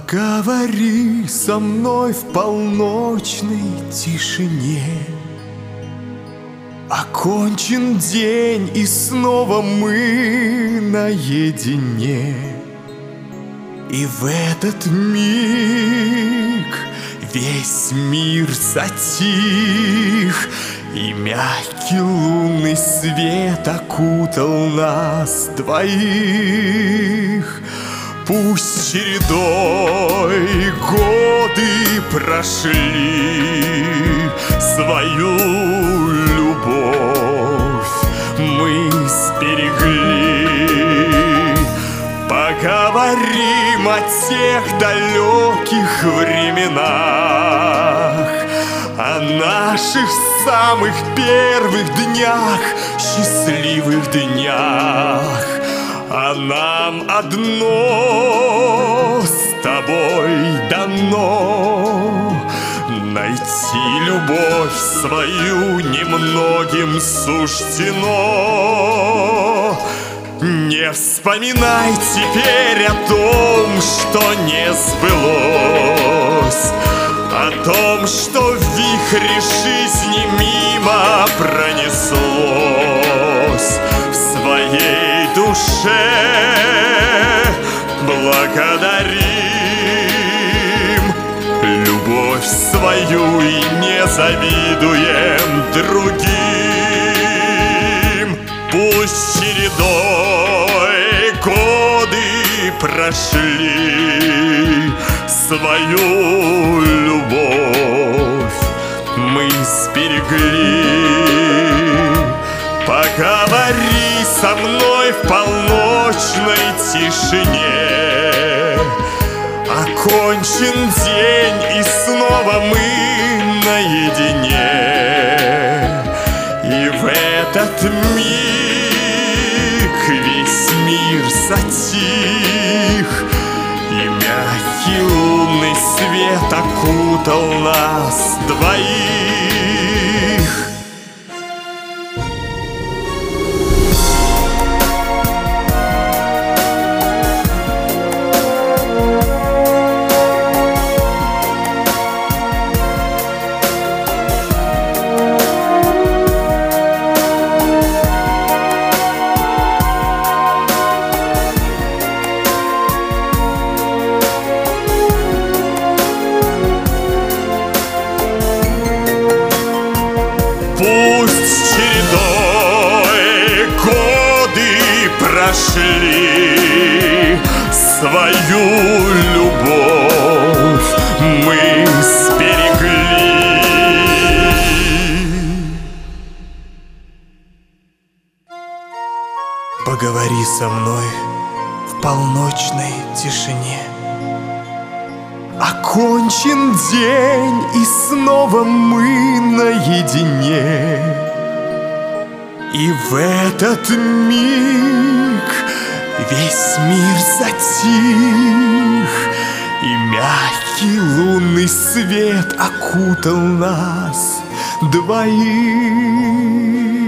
Поговори со мной в полночной тишине. Окончен день, и снова мы наедине. И в этот миг весь мир затих, и мягкий лунный свет окутал нас двоих. Пусть чередой годы прошли, свою любовь мы сберегли. Поговорим о тех далеких временах, о наших самых первых днях, счастливых днях. А нам одно с тобой дано — найти любовь свою немногим суждено. Не вспоминай теперь о том, что не сбылось, о том, что в вихре жизни мимо пронеслось. В своей душе благодарим любовь свою и не завидуем другим. Пусть чередой годы прошли, свою любовь мы сберегли. Поговори со мной в полночной тишине. Окончен день, и снова мы наедине. И в этот миг весь мир затих, и мягкий лунный свет окутал нас двоих. Пусть чередой годы прошли, свою любовь мы сберегли. Поговори со мной в полночной тишине. Окончен день, и снова мы наедине. И в этот миг весь мир затих, и мягкий лунный свет окутал нас двоих.